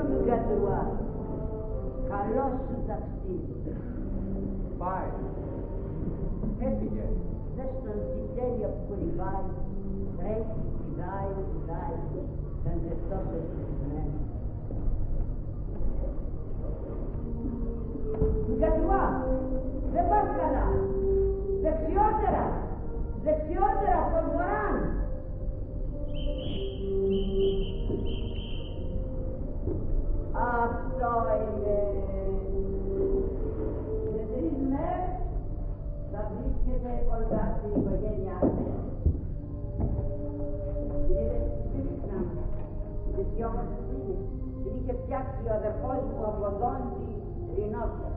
μου γιατρουά. Καλώς σου ταξίδι. Πάει. Έφυγε. Δες τον τι τέλεια που κολυμπάει. Τρέχει, πηδάει. Δεν είναι τόσο συγκεκριμένο. Γιατρουά, δεν πας καλά. Δεξιότερα, στον βοράν. Αυτό είναι. Σε 3 μέρες θα βρίσκεται κοντά στην οικογένειά σας. Τις δυόμασες που είναι. Την είχε φτιάξει ο αδερφός μου από δόντι ρινόψα.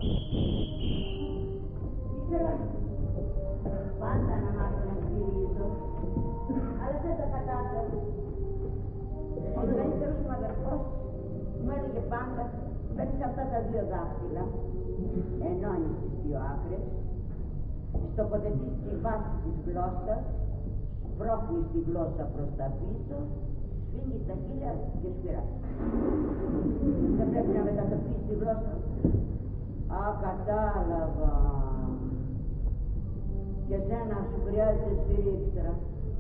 Ήθελα πάντα να μάθω να στηρίζω, αλλά δεν τα κατάφερα. Ο δεύτερος μου αδερφός μου έλεγε πάντα, παίρνεις αυτά τα 2 δάχτυλα, ενώνεις τις 2 άκρες, στοχοθετείς τη βάση της γλώσσας, σπρώχνεις τη γλώσσα προς τα πίσω, σφίγγεις τα χείλια και σφυράς. Δεν πρέπει να μετατοπίσεις τη γλώσσα. Α, κατάλαβα. Και εσένα σου χρειάζεται σφυρίξτρα.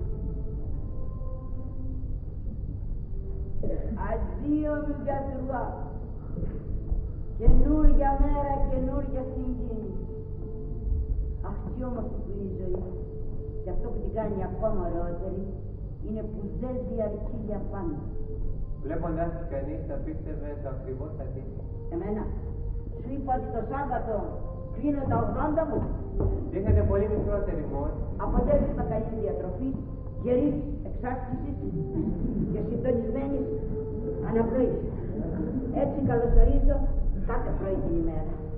Αντίο μου γιατρουά. Καινούρια μέρα, καινούρια συγκίνηση. Αχ, τι όμορφη που είναι η ζωή. Και αυτό που την κάνει ακόμα ωραιότερη είναι που δεν διαρκεί για πάντα. Βλέποντας κανείς θα πίστευε το ακριβώς αντίθετο. Εμένα, σου είπα ότι το Σάββατο κλείνω τα 80 μου. Δείχνετε πολύ μικρότερη μόνη. Αποτέλεσμα καλή διατροφή, γερής εξάσκησης και συντονισμένης αναπνοής. Έτσι καλωσορίζω κάθε πρωί την ημέρα.